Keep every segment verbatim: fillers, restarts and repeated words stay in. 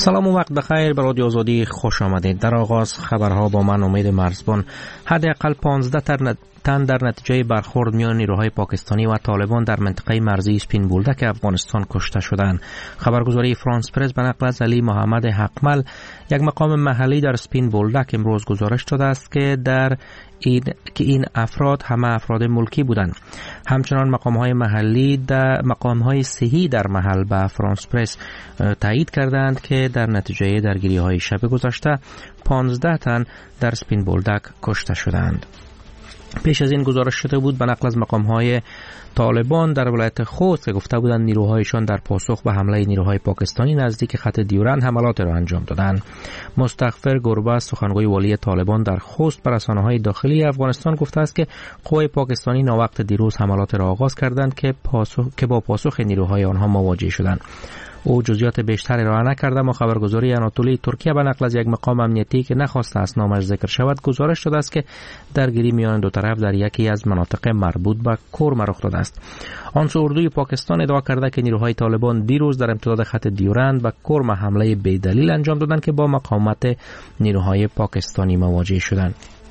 سلام و وقت بخیر. به رادیو آزادی خوش آمدید. در آغاز خبرها با من امید مرزبان. حداقل پانزده تن در نتیجه برخورد میان نیروهای پاکستانی و طالبان در منطقه مرزی سپین بولدک افغانستان کشته شدند. خبرگزاری فرانس پرس به نقل از علی محمد حقمل، یک مقام محلی در سپین بولدک، امروز گزارش داده است که در این که این افراد همه افراد ملکی بودند. همچنان مقام‌های محلی در مقام‌های صحی در محل به فرانس پرس تایید کردند که در نتیجه درگیری‌های شب گذشته پانزده تن در سپین بولدک کشته شدند. پیش از این گزارش شده بود به نقل از مقام‌های طالبان در ولایت خوست که گفته بودند نیروهایشان در پاسخ به حمله نیروهای پاکستانی نزدیک خط دیورند حملات را انجام دادند. مستغفر گربه، سخنگوی والی طالبان در خوست، به رسانه‌های داخلی افغانستان گفته است که قوای پاکستانی ناوقت دیروز حملات را آغاز کردند که پاسخ که با پاسخ نیروهای آنها مواجه شدند. او جزئیات بیشتری را نکرده، اما خبرگزاری آناتولی ترکیه به نقل از یک مقام امنیتی که نخواسته است نامش ذکر شود گزارش داده است که درگیری میان دو طرف در یکی از مناطق مربوط به کرم رخ داده است. آنچه اردوی پاکستان ادعا کرده که نیروهای طالبان دیروز در امتداد خط دیورند و کرم حمله بی‌دلیل انجام دادند که با مقاومت نیروهای پاکستانی مواجه شدند.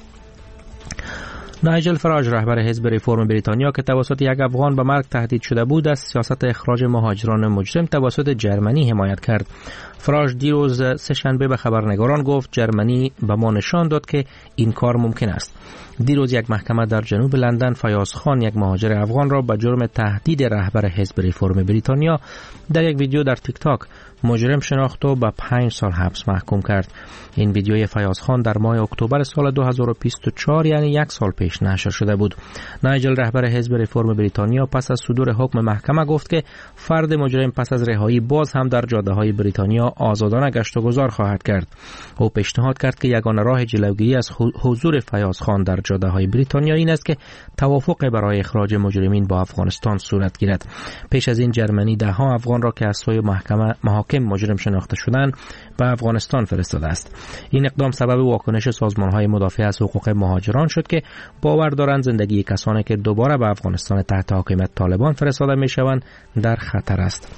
نایجل فراج، رهبر حزب ریفرم بریتانیا که توسط یک افغان به مرگ تهدید شده بود، از سیاست اخراج مهاجران مجرم توسط جرمنی حمایت کرد. فراج دیروز سه شنبه به خبرنگاران گفت جرمنی به ما نشان داد که این کار ممکن است. دیروز یک محکمه در جنوب لندن فیاض خان، یک مهاجر افغان را به جرم تهدید رهبر حزب ریفرم بریتانیا در یک ویدیو در تیک تاک مجرم شناخت و به پنج سال حبس محکوم کرد. این ویدیوی فیاض خان در ماه اکتبر سال دو هزار و بیست و چهار، یعنی یک سال پیش نشر شده بود. نایجل، رهبر حزب ریفرم بریتانیا، پس از صدور حکم محکمه گفت که فرد مجرم پس از رهایی باز هم در جاده‌های بریتانیا آزادانه گشت و گذار خواهد کرد. او پیشنهاد کرد که یگانه راه جلوگیری از حضور فیاض خان در جاده‌های بریتانیا این است که توافق برای اخراج مجرمین با افغانستان صورت گیرد. پیش از این جرمنی ده ها افغان را که از سوی محکمه محاکم مجرم شناخته شدند به افغانستان فرستاده است. این اقدام سبب واکنش سازمان‌های مدافع از حقوق مهاجران شد که باور دارند زندگی کسانی که دوباره به افغانستان تحت حاکمیت طالبان فرستاده می‌شوند در خطر است.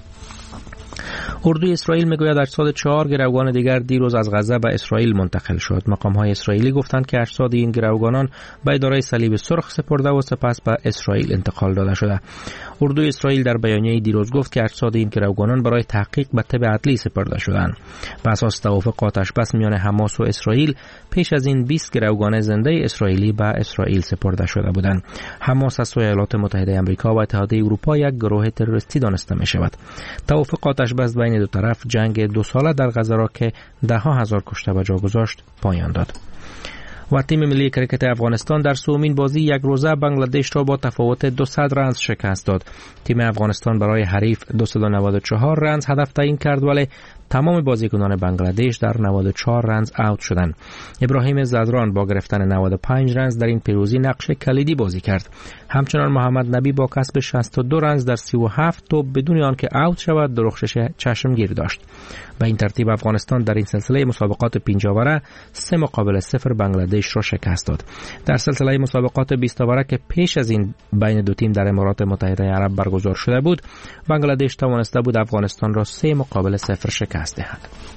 اردوی اسرائیل میگوید اجساد چهار گروگان دیگر دیروز از غزه به اسرائیل منتقل شد. مقام‌های اسرائیلی گفتند که اجساد این گروگانان به اداره صلیب سرخ سپرده و سپس به اسرائیل انتقال داده شده. اردوی اسرائیل در بیانیه دیروز گفت که اجساد این گروگانان برای تحقیق به تبع عدلی سپرده شدند. بر اساس توافق آتش بس میان حماس و اسرائیل، پیش از این بیست گروگان زنده اسرائیلی به اسرائیل سپرده شده بودند. حماس از سوی ایالات متحده آمریکا و اتحادیه اروپا یک گروه تروریستی دانسته می شود. توافق آتش بس بین دو طرف جنگ دو ساله در غزه را که ده ها هزار کشته به جا گذاشت پایان داد. و تیم ملی کرکت افغانستان در سومین بازی یک روزه بنگلادش را با تفاوت دویست رنز شکست داد. تیم افغانستان برای حریف دویست و نود و چهار رنز هدف تعیین کرد، ولی تمام بازیکنان بنگلادش در نود و چهار رنز اوت شدند. ابراهیم زدران با گرفتن نود و پنج رنز در این پیروزی نقش کلیدی بازی کرد. همچنان محمد نبی با کسب شصت و دو رنز در سی و هفت توپ بدون آنکه اوت شود درخشش چشمگیر داشت. به این ترتیب افغانستان در این سلسله مسابقات پنج آوره سه مقابل صفر بنگلادش را شکست داد. در سلسله مسابقات بیست آوره که پیش از این بین دو تیم در امارات متحده عرب برگزار شده بود، بنگلادش توانسته بود افغانستان را سه مقابل صفر شکست دهد.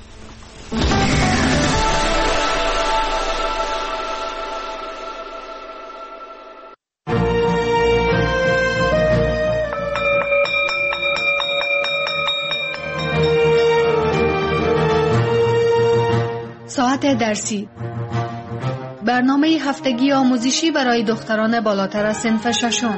ساعت درسی، برنامه هفتگی آموزشی برای دختران بالاتر از صنف ششم.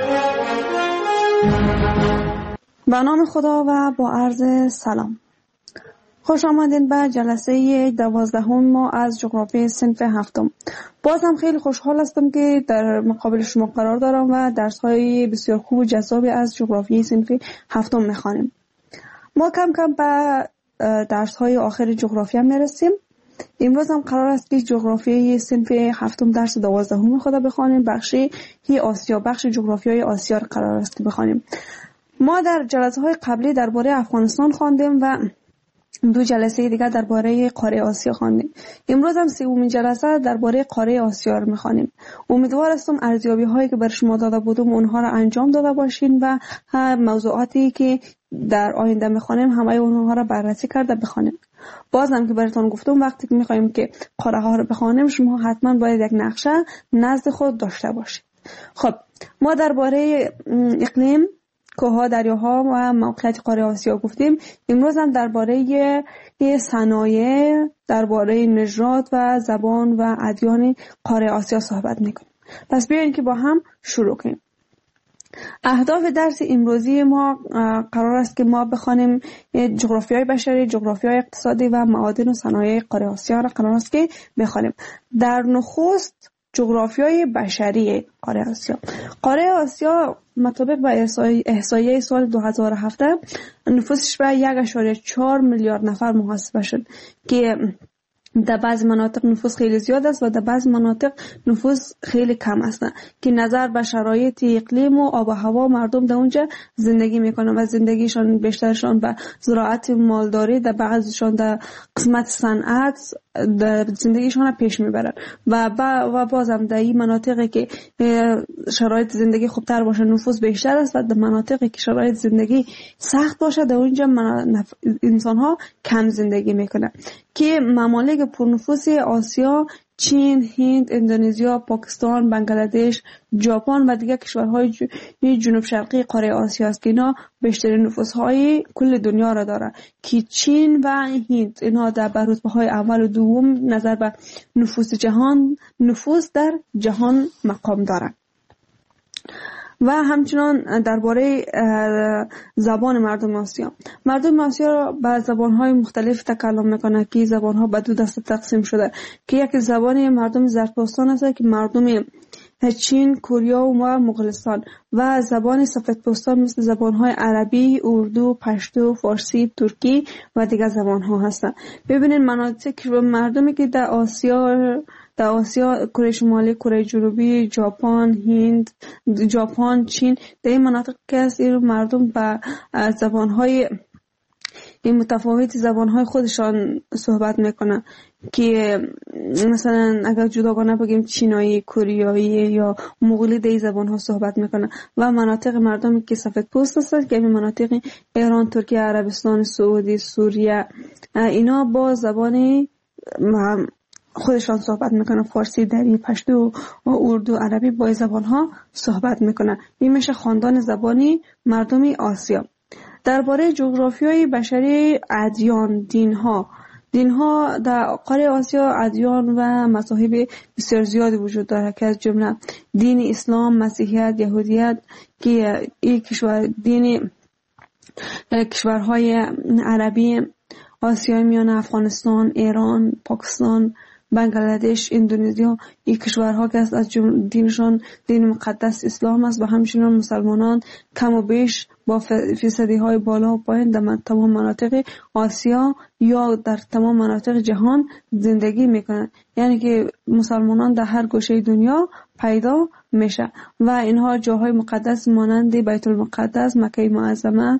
به نام خدا و با عرض سلام. خوش آمدین به جلسه دوازدهم ما از جغرافی صنف هفتم. باز هم خیلی خوشحال هستم که در مقابل شما قرار دارم و درس‌های بسیار خوب و جذابی از جغرافی صنف هفتم می‌خوانیم. ما کم کم به درس‌های آخر جغرافیا میرسیم. امروز هم قرار است که جغرافی صنف هفتم درس دوازدهم خود بخوانیم. بخشی هی آسیا، بخش جغرافیای آسیا را قرار است که بخوانیم. ما در جلسه‌های قبلی درباره افغانستان خواندیم و دو جلسه دیگر درباره قاره آسیا خواندیم. امروز هم سومین جلسه درباره قاره آسیا رو می‌خوانیم. امیدوار هستم ارزیابی هایی که بر شما داده بودم اونها را انجام داده باشین و موضوعاتی که در آینده می‌خوانیم همه اونها را بررسی کرده بخوانیم. بازم که براتون گفتم وقتی که می‌خوایم که قاره ها رو بخوانیم شما حتما باید یک نقشه نزد خود داشته باشید. خب ما درباره اقلیم، کوه‌ها، دریاها و موقعیت قاره آسیا گفتیم. امروز هم درباره صنایع، درباره نژاد و زبان و ادیان قاره آسیا صحبت می‌کنیم. پس بیاین که با هم شروع کنیم. اهداف درس امروزی ما قرار است که ما بخوانیم جغرافیای بشری، جغرافیای اقتصادی و معادن و صنایع قاره آسیا را قرار است که بخوانیم. در نخست جغرافیای بشری قاره آسیا. قاره آسیا مطابق با احصایه سال دو هزار و هفت نفوسش به یک ممیز چهار میلیارد نفر محاسبه شد که در بعض مناطق نفوس خیلی زیاد است و در بعض مناطق نفوس خیلی کم است که نظر به شرایط اقلیم و آب و هوا مردم در اونجا زندگی میکنن و زندگیشان بیشترشان به زراعت مالداری، در بعضشان در قسمت صنعت زندگیشان پیش میبرن و با و بازم در این مناطقی که شرایط زندگی خوبتر باشه نفوس بیشتر است و در مناطقی که شرایط زندگی سخت باشه در اونجا انسان ها کم زندگی میکنن که ممالک پرنفوس آسیا چین، هند، اندونزیا، پاکستان، بنگلادش، ژاپن و دیگر کشورهای جنوب شرقی قاره آسیا است که اینا بیشترین نفوس‌های کل دنیا را داره که چین و هند اینا در رتبه‌های اول و دوم نظر به نفوس جهان نفوس در جهان مقام دارند. و همچنان درباره زبان مردم آسیا. مردم آسیا به زبان‌های مختلف تکلم می‌کنند که زبان‌ها به دو دسته تقسیم شده که یکی زبان مردم زرتشتان است که مردم چین، کره و مغولستان و زبان سفیدپوستان مثل زبان‌های عربی، اردو، پشتو، فارسی، ترکی و دیگر زبان‌ها هستند. ببینید مناطق مردمی که در آسیا در آسیا کره شمالی، کره جنوبی، ژاپن، هند، ژاپن، چین در این مناطق که است این مردم با زبان‌های این متفاوت زبان‌های خودشان صحبت میکنن که مثلا اگر جداگانه بگیم چینایی، کوریایی یا مغولی در این زبان‌ها صحبت میکنن و مناطق مردمی که سفیدپوست هستند که این مناطق ایران، ترکیه، عربستان سعودی، سوریه اینا با زبان خودشان صحبت میکنن. فارسی، دری، پشتو و اردو، عربی با زبان ها صحبت میکنن. این میشه خاندان زبانی مردمی آسیا. درباره جغرافیای بشری، ادیان، دین ها دین ها در قاره آسیا ادیان و مذاهب بسیار زیادی وجود داره که از جمله دین اسلام، مسیحیت، یهودیت که این کشور دین کشورهای عربی آسیای میانه، افغانستان، ایران، پاکستان، بنگلادش، اندونزیا این کشورها که از دینشان دین مقدس اسلام است و همچنین مسلمانان کم و بیش با فیصدی های بالا و پایین در تمام مناطق آسیا یا در تمام مناطق جهان زندگی میکنند. یعنی که مسلمانان در هر گوشه دنیا پیدا میشه و اینها جاهای مقدس مانند بیت المقدس، مکه معظمه،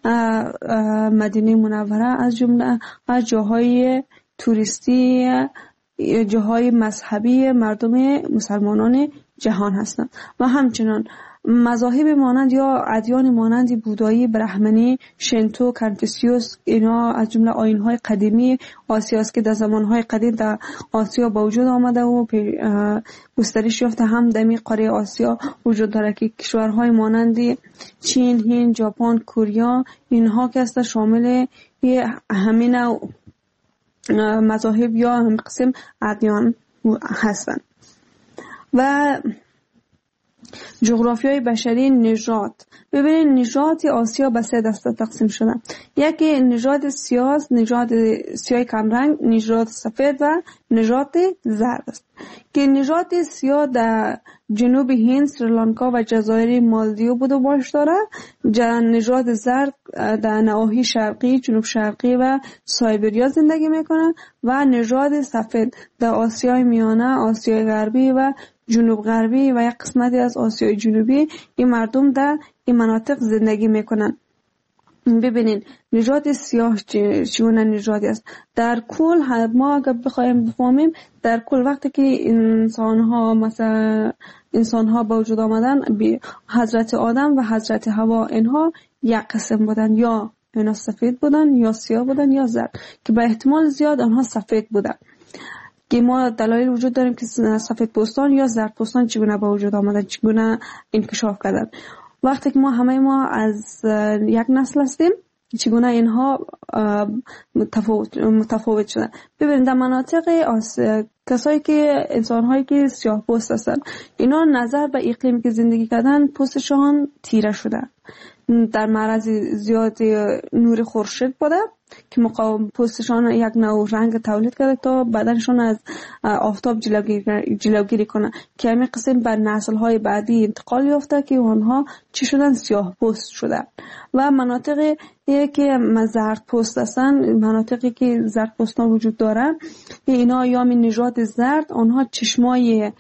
مدینه منوره از جمله از جاهای توریستی جاهای مذهبی مردم مسلمانان جهان هستند و همچنان مذاهب مانند یا ادیان مانند بودایی، برهمنی، شنتو، کنفوسیوس اینا از جمله آیین‌های قدیمی آسیا است که در زمان‌های قدیم در آسیا با وجود آمده و گسترش یافته. هم در قاره آسیا وجود داره که کشورهای مانند چین، هند، ژاپن، کره اینها که است شامل همین مذاهب یا هم قسم ادیان هستند. و جغرافیای بشری، نژاد. ببینید نژاد آسیا به سه دسته تقسیم شده. یکی نژاد سیاه، نژاد سیاه کمرنگ، نژاد سفید و نژاد زرد است. که نژاد سیاه در جنوب هند، سریلانکا و جزایر مالدیو بود و باش داره. نژاد زرد در نواحی شرقی، جنوب شرقی و سایبریا زندگی میکنه و نژاد سفید در آسیای میانه، آسیای غربی و جنوب غربی و یک قسمتی از آسیای جنوبی این مردم در این مناطق زندگی میکنن. ببینین نژاد سیاه چگونه نژادی است. در کل ما اگر بخوایم بفهمیم در کل وقتی که انسان ها مثلا انسان ها به وجود آمدن، حضرت آدم و حضرت حوا اینها یک قسم بودن، یا اینا سفید بودن یا سیاه بودن یا زرد، که به احتمال زیاد آنها سفید بودن. که ما دلایل وجود داریم که سفید پوستان یا زرد پوستان چگونه به وجود آمدن، چگونه انکشاف کردن. وقتی که ما همه ما از یک نسل هستیم، چگونه اینها متفاوت متفاوت شدن. ببینید در مناطق کسایی که انسان‌هایی که سیاه پوست هستن، اینا نظر به اقلیمی که زندگی کردن پوستشان تیره شده، در معرض زیاد نور خورشید بوده که مقاوم پوستشان یک نوع رنگ تولید کرده تا بدنشان از آفتاب جلوگیری, جلوگیری کنه، که همین قسم بر نسل‌های بعدی انتقال یافته که اونها چی شدن؟ سیاه پوست شدن. و مناطقی که زرد پوست هستن، مناطقی که زرد پوستان وجود داره، اینا یا می نژاد زرد، آنها چشمای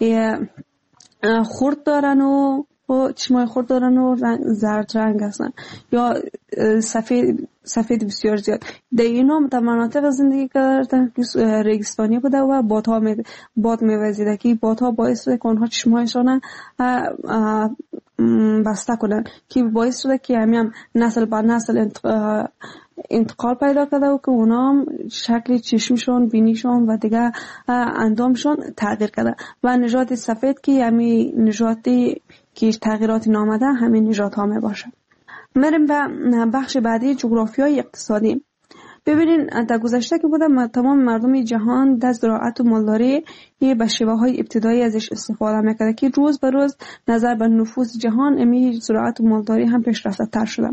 خرد دارن و و چشمای خرد دارن و رنگ زرد رنگ هستن، یا سفید سفید بسیار زیاد. در اینا در مناطق زندگی کردن که ریگستانی بوده و بادها می باد میوزیده، که بادها باعث شده که آنها چشمایشان بسته کنن، که باعث شده که همین هم نسل بر نسل انتقال پیدا کرده و که اونا شکل چشمشون، بینیشون و دیگه اندامشون تغییر کرده. و نژاد سفید که همین نژادی که تغییرات نامده همین نژاد ها می باشه. میریم به بخش بعدی، جغرافیای اقتصادی. ببینین در گذشته که بوده تمام مردم جهان در زراعت و مالداری به شیوه های ابتدایی ازش استفاده میکرده، که روز به روز نظر به نفوذ جهان امی زراعت و مالداری هم پیشرفته تر شده.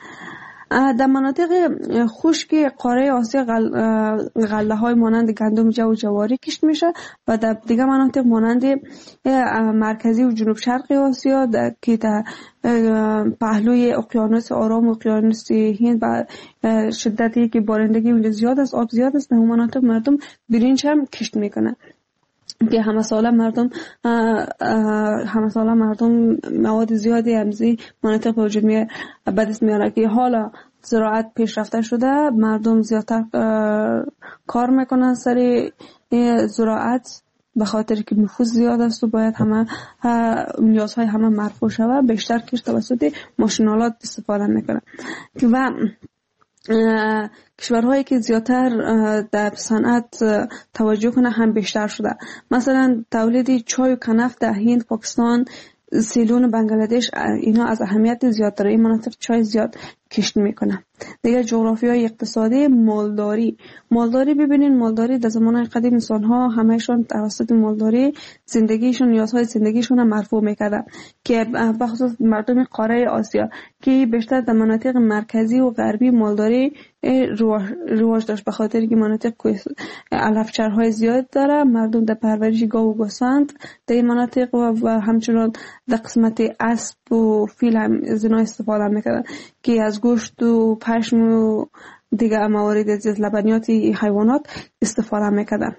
در مناطق خشک قاره آسیا غل... غله های مانند گندم، جو و جواری کشت میشه، و در دیگه مناطق مانند مرکزی و جنوب شرق آسیا که در پهلوی اقیانوس آرام و اقیانوس هند و شدتی که بارندگی اونجا زیاد است، آب زیاد است، در اون مناطق مردم برنج هم کشت میکنه، که همه ساله مردم همه ساله مردم مواد زیادی همزی مناطق به وجود میاره به دست میاره، که حالا زراعت پیشرفته شده، مردم زیادتر کار میکنن سر زراعت، به خاطر که نفوذ زیاد است و باید همه نیازهای همه مرفوع شوه، بیشتر کش توسط ماشینالات استفاده میکنن. و کشورهایی که زیادتر در صنعت توجه کنه هم بیشتر شده. مثلا تولید چای و کنف در هند، پاکستان، سیلون و بنگلادش، اینا از اهمیت زیاد داره. این مناطق چای زیاد کشت میکنه. دیگه جغرافیای اقتصادی، مالداری. مالداری ببینین، مالداری در زمان قدیم انسان ها همهشون توسط مالداری زندگیشون، نیازهای زندگیشون هم مرفوع میکردن، که بخصوص مردم قاره آسیا که بیشتر در مناطق مرکزی و غربی مالداری رواج داشت، به خاطر که مناطق علفچرهای زیاد داره، مردم در پرورش گاو و گوسفند در این مناطق و همچنان در قسمت اسب و فیل هم زنا استفاده میکردن، که از گوشت و پشم و دیگه موارد از لبنیات حیوانات استفاده میکردن.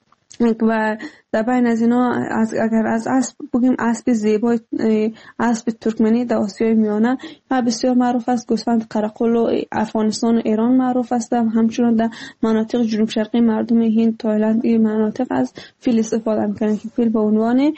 و در بین از اینا از اگر از اسب بگیم، اسب زیبای، اسب ترکمنی در آسیای میانه و بسیار معروف است. گوسفند قرقل و افغانستان و ایران معروف است. همچنین در مناطق جنوب شرقی مردم هند، تایلند این مناطق از فیل استفاده میکنن، که فیل به عنوان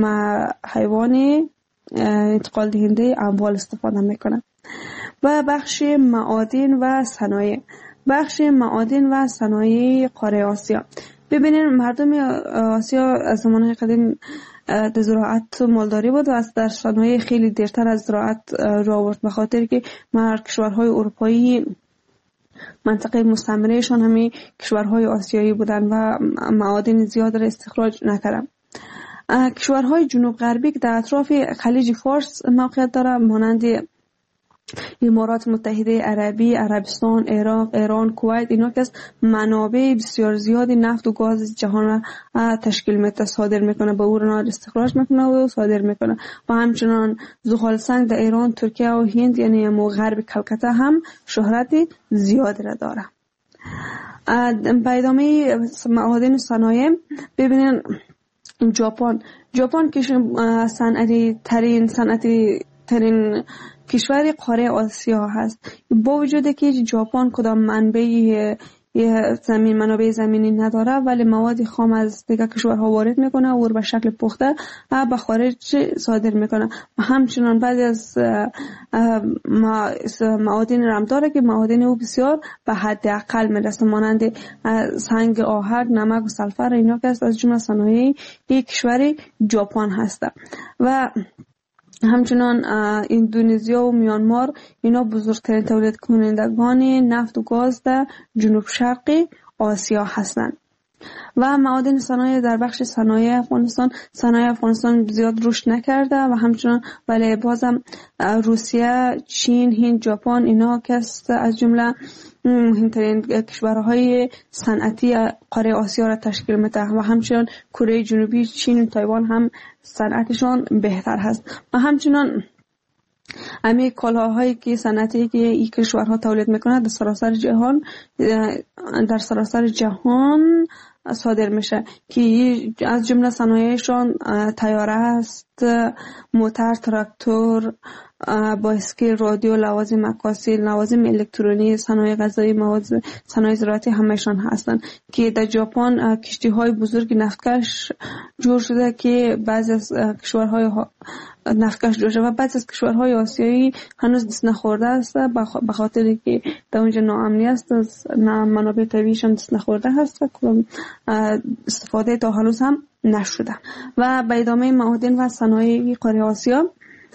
حیوان انتقال دهنده اموال استفاده میکنن. و بخش معادن و صنایع. بخش معادن و صنایع قاره آسیا. ببینید مردم آسیا از زمان قدیم در زراعت مالداری بود و از در صنایع خیلی دیرتر از زراعت رو آورد، به خاطر که کشورهای اروپایی منطقه مستعمرهشان همین کشورهای آسیایی بودن و معادن زیاد را استخراج نکردن. کشورهای جنوب غربی که در اطراف خلیج فارس موقعیت داره، مانند امارات متحده عربی، عربستان، عراق، ایران، کویت، اینا که از منابع بسیار زیادی نفت و گاز جهان را تشکیل میده، صادر میکنه، به اون استخراج میکنه و صادر میکنه. و همچنان زغال سنگ در ایران، ترکیه و هند، یعنی مو غرب کلکته هم شهرت زیادی را داره. پیدامه معادن صنایع. ببینین ژاپن ژاپن که صنعتی ترین صنعتی ترین کشور قاره آسیا هست. با وجود که ژاپن کدام منبع زمین منابع زمینی نداره ولی مواد خام از دیگر کشورها وارد میکنه و به شکل پخته به خارج صادر میکنه و همچنان بعضی از معادن رم داره که معادن او بسیار به حد اقل میرسه، مانند سنگ آهک، نمک و سلفر، اینا که از جمله صنایع یک کشور ژاپن هسته. و همچنان اندونزیا و میانمار اینا بزرگترین تولید کنندگان نفت و گاز در جنوب شرق آسیا هستند. و معادن صنایع در بخش صنایع افغانستان صنایع افغانستان زیاد رشد نکرده و همچنان ولی بازم روسیه، چین، هند، ژاپن اینا که از جمله مهمترین کشورهای صنعتی قاره آسیا را تشکیل میده و همچنان کره جنوبی، چین و تایوان هم صنعتشان بهتر هست. و همچنان امی کالاهایی که صنعتی که این کشورها تولید میکنند در سراسر جهان در سراسر جهان صادر میشه که از جمله صنایعشان طیاره است، موتر، تراکتور، بایسکل، رادیو، لوازم عکاسی، لوازم الکترونی، صنایع غذایی، مواد صنایع زراعتی همهشان هستند که در ژاپن کشتی های بزرگ نفتکش جور شده که بعضی از کشورهای نفتکش جور شده و بعضی از کشورهای آسیایی هنوز دست نخورده است به خاطر که در اونجا ناامنی است، از منابع طبیعیشان دست نخورده هست و استفاده تا هنوز هم نشده. و به ادامه معادن و صنایع قاره آسیا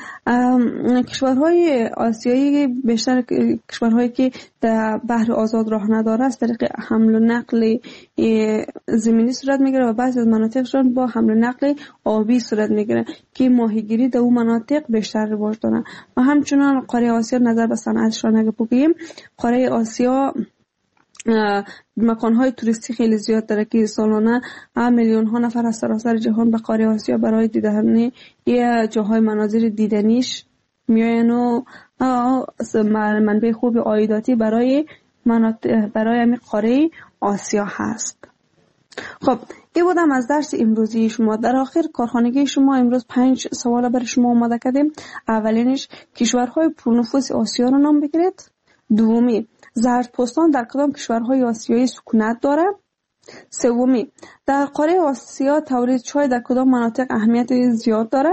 کشورهای آسیایی بیشتر کشورهایی که در بحر آزاد راه نداره از طریق حمل و نقل زمینی صورت میگیره و بعضی از مناطقشون با حمل و نقل آبی صورت میگیره که ماهیگیری در اون مناطق بیشتر رواج داره. و همچنان قاره آسیا نظر به صنعتشون اگه بگیم قاره آسیا مکانهای توریستی خیلی زیاد داره که سالانه میلیون ها نفر از سراسر جهان به قاره آسیا برای دیدن یه جاهای مناظر دیدنیش میاین و منبع خوب عایداتی برای برای همین قاره آسیا هست. خب این بودم از درس امروزی شما. در آخر کارخانگی شما امروز پنج سوال برای شما آماده کردیم. اولینش کشورهای پرنفوذ آسیا رو نام بگیرید. دومی زردپوستان در کدام کشورهای آسیایی سکونت داره؟ سومی در قاره آسیا تولید چای در کدام مناطق اهمیت زیاد داره؟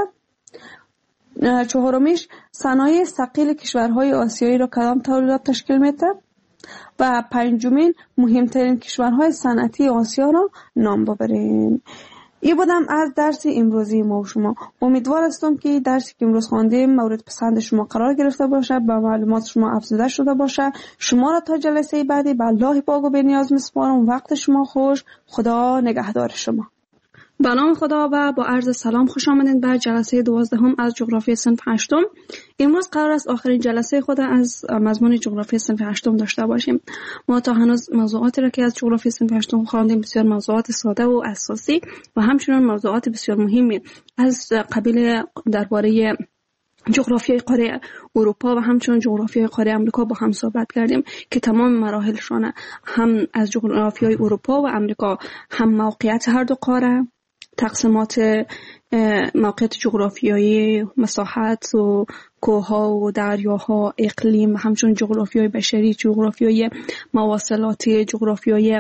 چهارمیش صنایع ثقیل کشورهای آسیایی را کدام تولیدات تشکیل میده؟ و پنجمین مهمترین کشورهای صنعتی آسیا را نام ببرین. این بودم از درس امروزی ما و شما. امیدوار هستم که درسی که امروز خواندیم مورد پسند شما قرار گرفته باشه، با معلومات شما افزوده شده باشه. شما را تا جلسه بعدی به الله پاک و بی‌نیاز میسپارم. وقت شما خوش. خدا نگهدار شما. به نام خدا و با عرض سلام خوش آمدید به جلسه دوازدهم از جغرافی صنف هشتم. امروز قرار است آخرین جلسه خود از مضمون جغرافی صنف هشتم داشته باشیم. ما تا هنوز موضوعاتی را که از جغرافی صنف هشتم خواندیم بسیار موضوعات ساده و اساسی و همچنین موضوعات بسیار مهمی از قبیل درباره جغرافیای قاره اروپا و همچنین جغرافیای قاره امریکا با هم صحبت کردیم که تمام مراحلشان هم از جغرافیای اروپا و امریکا هم موقعیت هر دو قاره، تقسیمات موقعیت جغرافیایی، مساحت و کوهها و دریاها، اقلیم و همچنین جغرافیای بشری، جغرافیای مواصلاتی، جغرافیای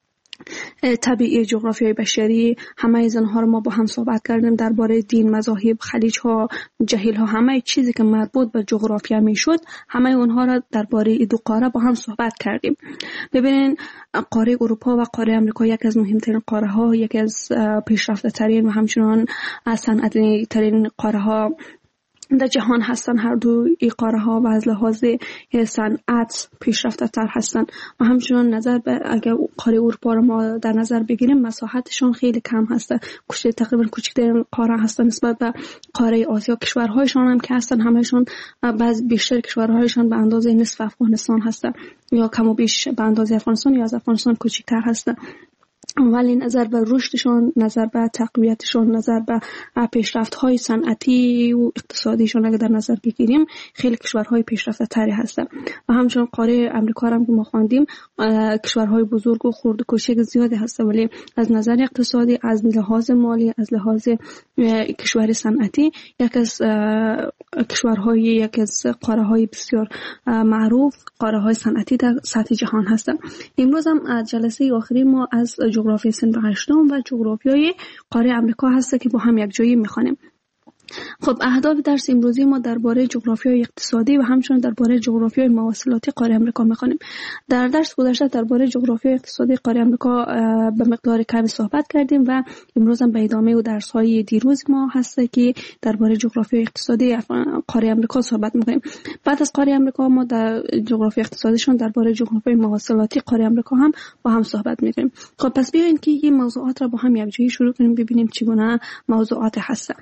طبیعی، جغرافیای بشری، همه از اینها رو ما با هم صحبت کردیم. درباره دین، مذاهب، خلیج ها، جهیل ها، همه چیزی که مربوط به جغرافیا میشد همه اونها را درباره دو قاره با هم صحبت کردیم. ببینین قاره اروپا و قاره امریکا یکی از مهمترین قاره ها، یکی از پیشرفته ترین و همچنان از صنعتی ترین قاره ها در جهان هستن. هر دو این قاره ها و از لحاظ صنعت پیشرفته تر هستن و همچنان نظر به اگر قاره اروپا رو ما در نظر بگیریم مساحتشون خیلی کم هسته، کوچک تقریبا کوچکترین قاره هستن نسبت به قاره آسیا. کشورهایشان هم که هستن همهشون بعض بیشتر کشورهایشان به اندازه نصف افغانستان هستن یا کم و بیش به اندازه افغانستان یا از افغانستان کوچکتر هستن. ولی نظر به رشدشان، نظر به تقویتشان، نظر به پیشرفت‌های صنعتی و اقتصادیشان اگر در نظر بگیریم خیلی کشورهای پیشرفته تری هستند. و همچنین قاره امریکا هم که ما خواندیم کشورهای بزرگ و خرد و کوچک زیادی هست، ولی از نظر اقتصادی، از لحاظ مالی، از لحاظ کشور صنعتی یک از کشورهای یک از قاره‌های بسیار معروف، قاره‌های صنعتی در سطح جهان هستند. امروز هم جلسه آخری ما از جغرافی صنف هشتم و جغرافیای قاره امریکا هست که با هم یک جایی میخوانیم. خب اهداف درس امروزی ما درباره جغرافیای اقتصادی و همچنین درباره جغرافیای مواصلاتی قاره امریکا میخوانیم. در درس گذشته درباره جغرافیای اقتصادی قاره امریکا به مقدار کمی صحبت کردیم و امروز هم به ادامه و درس‌های دیروز ما هست که درباره جغرافیای اقتصادی قاره امریکا صحبت میکنیم. بعد از قاره امریکا ما در جغرافیای اقتصادیشون درباره جغرافیای مواصلاتی قاره امریکا هم با هم صحبت میکنیم. خب پس بیاین که این موضوعات را با هم یک جایی شروع کنیم ببینیم چگونه موضوعات هستن.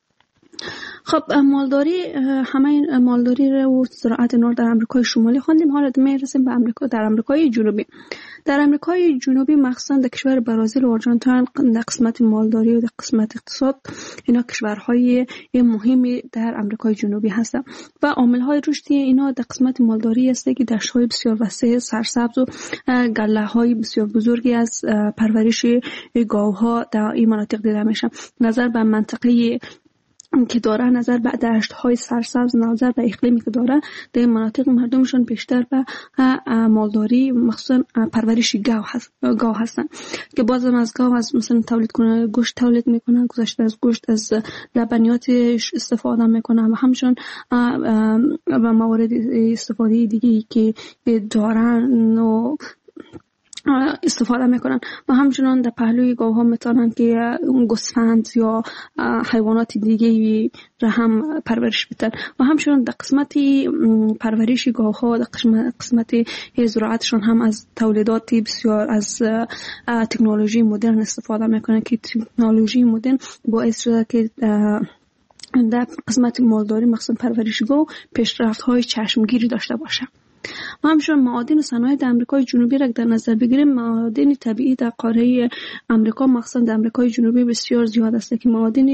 خب مالداری، همه مالداری و زراعت نور در امریکای شمالی خواندیم. حالا میرسیم به امریکا. در امریکای جنوبی در امریکای جنوبی مخصوصا در کشور برزیل و آرژانتین در قسمت مالداری و در قسمت اقتصاد اینا کشورهای مهمی در امریکای جنوبی هستند و عامل‌های رشد اینا در قسمت مالداری است که دشت‌های بسیار وسیع سرسبز و گله‌های بسیار بزرگی از پرورش گاوها در این مناطق دیده میشه. نظر به منطقه که داره، نظر به دشت‌های سرسبز، نظر به اقلیمی که داره، در مناطق مردمشون بیشتر به مالداری مخصوصا پرورش گاو هست گاو هستن که بازم از گاو از مثلا تولید کنه گوشت تولید میکنن، گذشته از گوشت از لبنیاتش استفاده میکنن و همچنین و موارد استفاده دیگه که دارن و استفاده میکنن و همچنان در پهلوی گاوها میتونن که گوسفند یا حیوانات دیگه را هم پرورش بدن و همچنان در قسمتی پرورش گاوها در قسمت زراعتشون هم از تولیدات بسیار از تکنولوژی مدرن استفاده میکنن که تکنولوژی مدرن باعث شده که در قسمت مالداری مخصوصا پرورش گاو پیشرفت‌های چشمگیری داشته باشه. و همچنین معادن صنایع در امریکای جنوبی را در نظر بگیریم، معادن طبیعی در قاره امریکا مخصوصا در امریکای جنوبی بسیار زیاد است که معادن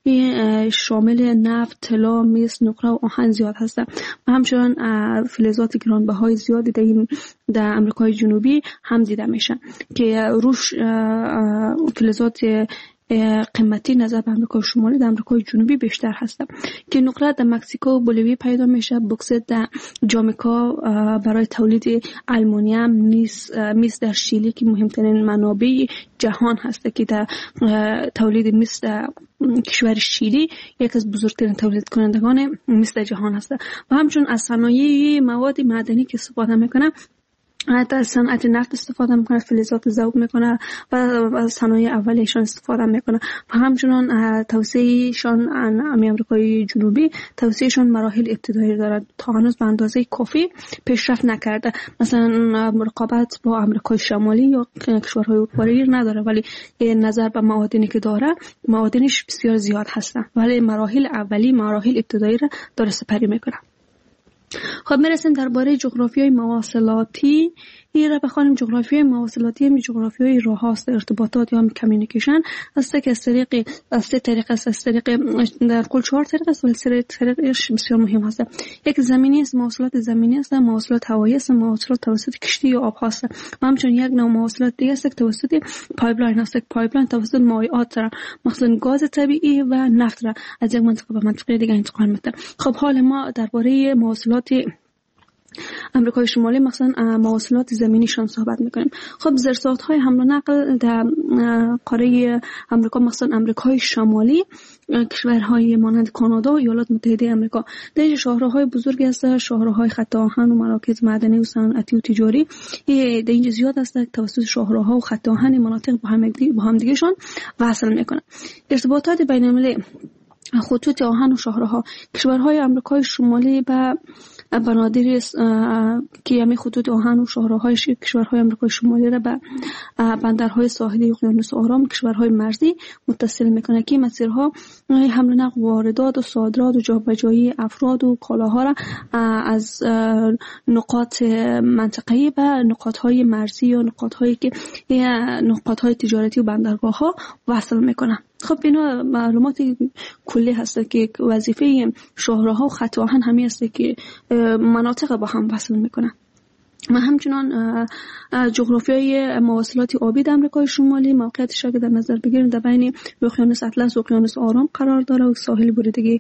شامل نفت، طلا، مس، نقره و آهن زیاد هست و همچنین فلزات گرانبهای زیادی در این در امریکای جنوبی هم دیده میشن که روش فلزات قیمتی نظر به امریکای شمالی در امریکای جنوبی بیشتر هستند که نقره در مکزیکو و بولیوی پیدا میشه، بوکسیت در جامائیکا برای تولید آلومینیوم، نیس میس در شیلی که مهمترین منابع جهان هست که در تولید میس در کشور شیلی یک از بزرگترین تولید کنندگان میس در جهان هست و همچنین از صنایع مواد معدنی که استفاده میکنه حتی از صنعت نفت استفاده میکنه، فلزات ذوب میکنه و از صنایع اولیه‌شان استفاده میکنه و همچنان توسعه‌شان امریکای جنوبی توسعه‌شان مراحل ابتدایی دارد تا هنوز به اندازه کافی پیشرفت نکرده. مثلا رقابت با امریکای شمالی یا کشورهای اروپایی نداره، ولی نظر به معادنی که داره معادنش بسیار زیاد هستن، ولی مراحل اولی مراحل ابتدایی را داره سپری میکنه. خب میرسیم درباره جغرافیای مواصلاتی. این را بخوانیم. جغرافیای مواصلاتی هم جغرافیای راه هاست، ارتباطات یا هم کمیونیکیشن است که از طریق از سه طریق است از طریق در کل چهار طریق است، ولی سه طریقش بسیار مهم است. یک زمینی است، مواصلات زمینی است، مواصلات هوایی است، مواصلات توسط کشتی یا آب هست و همچنین یک نوع مواصلات دیگه است که توسط پایپلاین است. پایپلاین توسط مایعات را مثلا گاز طبیعی و نفت را از یک منطقه به منطقه دیگه انتقال میده. خب حال ما درباره مواصلات امریکای شمالی مثلا مواصلات زمینیشان صحبت میکنیم. خب زیرساخت‌های حمل و نقل در قاره امریکا مثلا امریکای شمالی کشورهای مانند کانادا و ایالات متحده آمریکا در شاهراهای بزرگی هست، شاهراهای خط آهن و مراکز معدنی و صنعتی و تجاری در اینجا زیاد است که توسط شاهراها و خط آهن مناطق با هم با هم دیگه‌شان وصل میکنن. ارتباطات بین‌المللی خطوط آهن و شاهراها کشورهای امریکای شمالی با بنادری که همین خطوط آهن و شاهراهای کشورهای آمریکای شمالی را به بندرهای ساحلی اقیانوس آرام کشورهای مرزی متصل میکنه که مسیرها حمل و نقل واردات و صادرات و جابجایی افراد و کالاها را از نقاط منطقه‌ای به نقاطهای مرزی یا نقاطهایی که نقاطهای تجارتی و بندرگاه ها وصل میکنه. خب اینا معلومات کلی هست که وظیفه شاهراها و خط آهن همین است که مناطق با هم وصل میکنه. و همچنان جغرافیای مواصلات آبی در آمریکای شمالی موقعیتش اگه در نظر بگیریم در بین اقیانوس اطلس و اقیانوس آرام قرار داره و ساحل بریدگی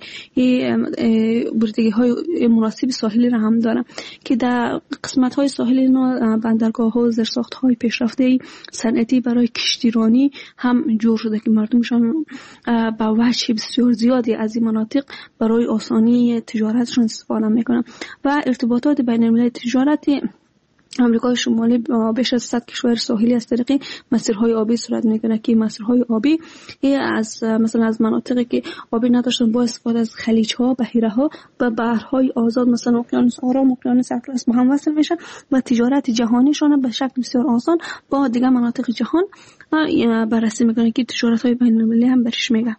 بریدگی های مناسب ساحلی را هم داره که در قسمت های ساحلی اینا بندرگاه ها و زیرساخت های پیشرفته صنعتی برای کشتیرانی هم جور شده که مردمشان با وجه بسیار زیادی از این مناطق برای آسانی تجارتشون استفاده میکنن و ارتباطات بین المللی تجارتی آمریکای شمالی بیش از صد کشور ساحلی از طریق مسیرهای آبی صورت میگیره که مسیرهای آبی از مثلا از مناطقی که آبی نداشتن با استفاده از خلیج‌ها، بحیره‌ها و بحرهای آزاد مثلا اقیانوس آرام، اقیانوس اطلس با هم وصل میشن و تجارت جهانیشون به شکل بسیار آسان با دیگر مناطق جهان بررسی میکنه که تجارت‌های بین‌المللی هم برش میگه.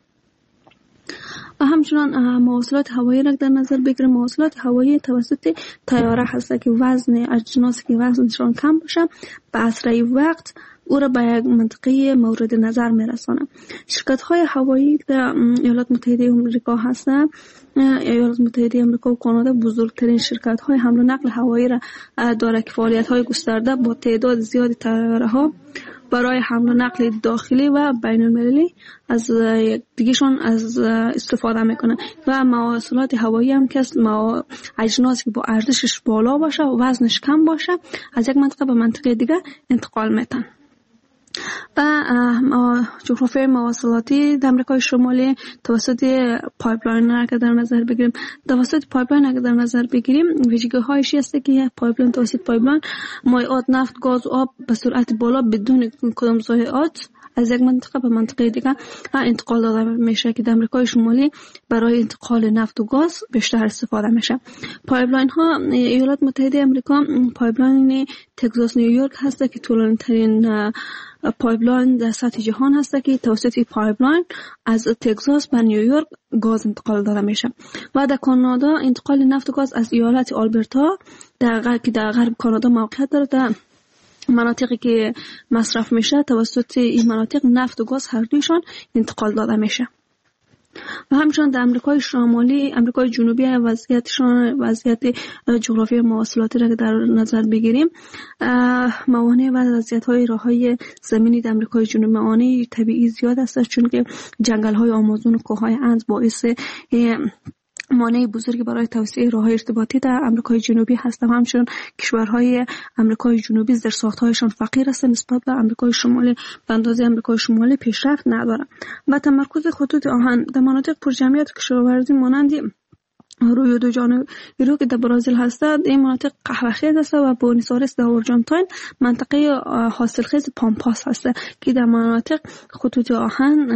و همچنان مواصلات هوایی را در نظر بگیریم. مواصلات هوایی توسط طیاره هست که وزن اجناسی که وزنشان کم باشه به اسرع وقت او را به یک منطقه مورد نظر میرسانه. شرکت های هوایی در ایالات متحده آمریکا هستند. ایالات متحده آمریکا و کانادا بزرگترین شرکت های حمل و نقل هوایی را داره که فعالیت های گسترده با تعداد زیادی طیاره ها برای حمل و نقل داخلی و بین المللی از دیگهشون از استفاده میکنه و مواصلات هوایی هم که اجناسی که با ارزشش بالا باشه و وزنش کم باشه از یک منطقه به منطقه دیگه انتقال میتن. و جغرافیای مواصلاتی در آمریکای شمالی توسط پایپلاین را که در نظر بگیریم توسط پایپلاین را در نظر بگیریم ویژگی هایش است که پایپلاین توسط پایپلاین مایعات نفت گاز و آب به سرعت بالا بدون کدام ضایعات از یک منطقه به منطقه دیگه انتقال داده میشه که در آمریکای شمالی برای انتقال نفت و گاز بیشتر استفاده میشه. پایپلاین ها ایالات متحده آمریکا پایپلاین تگزاس نیویورک هست که طولانی ترین پایپلاین در سطح جهان هست که توسط پایپلاین از تگزاس به نیویورک گاز انتقال داده میشه. و در کانادا انتقال نفت و گاز از ایالت آلبرتا در غرب که در غرب کانادا موقعیت داره در مناطقی که مصرف میشه توسط این مناطق نفت و گاز هر دویشان انتقال داده میشه. و همچنان در امریکای شمالی امریکای جنوبی وضعیتشان وضعیت جغرافی مواصلاتی را در نظر بگیریم موانع و وضعیت‌های راههای زمینی در امریکای جنوبی موانع طبیعی زیاد است چون که جنگل‌های آمازون و کوههای اند باعث مانع بزرگی برای توسعه راه‌های ارتباطی در آمریکای جنوبی هستند. همچنین کشورهای آمریکای جنوبی زیرساخت‌هایشان فقیر است نسبت به آمریکای شمالی به اندازه آمریکای شمالی پیشرفت ندارند. و تمرکز خطوط آهن در مناطق پرجمعیت کشاورزی مانند روی دو جانب رو که در برزیل هستند این مناطق قهوه‌خیز است و بونیس آیرس در آرژانتین منطقه حاصلخیز پامپاس هست که در مناطق خطوط آهن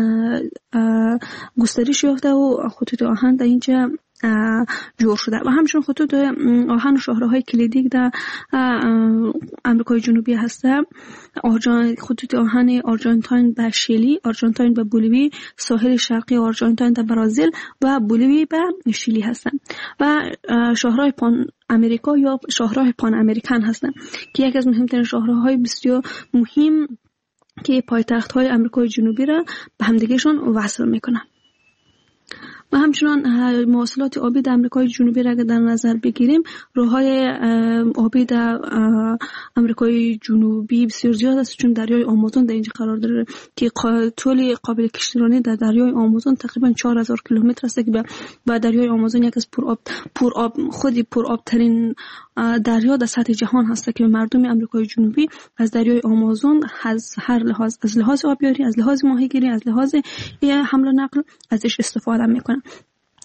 گسترش یافته و خطوط آهن در اینجا جور شده. و همچنین خطوط آهن و شاهراهای کلیدی در آمریکای جنوبی هسته خطوط آهن آرژانتین به شیلی، آرژانتین به بولیوی، ساحل شرقی آرژانتین در برزیل و بولیوی به شیلی هستند. و شاهراه پان امریکا یا شاهراه پان امریکن هستند که یکی از مهمترین شاهراهای بسیار مهم که پایتخت‌های آمریکای جنوبی را به همدیگه‌شان وصل می‌کنند. و همچنان مواصلات آبی در آمریکای جنوبی را در نظر بگیریم راههای آبی در آمریکای جنوبی بسیار زیاد است چون دریای آمازون در اینجا قرار داره که طول قابل کشتیرانی در دریای آمازون تقریبا چهار هزار کیلومتر است که با دریای آمازون یک از پرآب پرآب خودی پرآب ترین دریا در سطح جهان هست که مردم آمریکای جنوبی از دریای آمازون از هر لحاظ از لحاظ آبیاری از لحاظ ماهیگیری از لحاظ حمل و نقل ازش استفاده میکنن.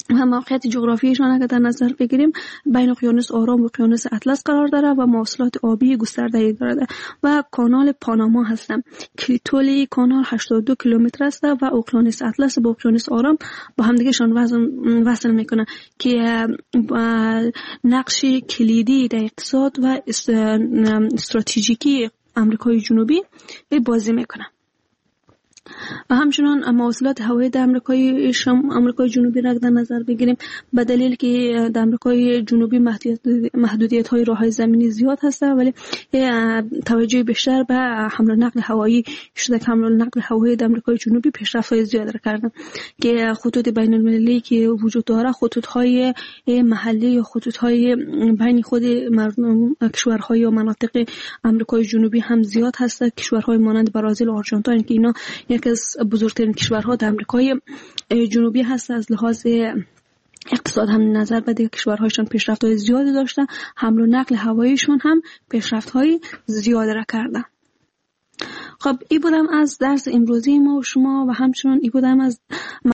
و موقعیت جغرافیایشان اگر در نظر بگیریم بین اقیانوس آرام و اقیانوس اطلس قرار داره و مواصلات آبی گسترده‌ای دارد و کانال پاناما هستند که طول کانال هشتاد و دو کیلومتر است و اقیانوس اطلس با اقیانوس آرام با همدیگه‌شان وصل میکنه که نقش کلیدی در اقتصاد و استراتژیکی آمریکای جنوبی بازی میکنه. و همچنان مواصلات هوایی در آمریکای شم آمریکای جنوبی را در نظر بگیریم به دلیل که در آمریکای جنوبی محدودیت های راههای زمینی زیاد هست ولی توجه بیشتر به حمل و نقل هوایی شده که حمل و نقل هوایی در آمریکای جنوبی پیشرفت های زیاد را کردن که خطوط بین المللی که وجود داره خطوط های محلی یا خطوط های بین خود مردم کشورهای و مناطق آمریکای جنوبی هم زیاد هست. کشورهای مانند برزیل و آرژانتین که اینا یکی از بزرگترین کشورها در آمریکای جنوبی هست از لحاظ اقتصاد هم نظر به دیگر کشورهایشان پیشرفت‌های زیادی داشته، حمل و نقل هواییشون هم پیشرفت‌های زیاد را کرده. خب این بودم از درس امروزی ما و شما و همچنان این بودم از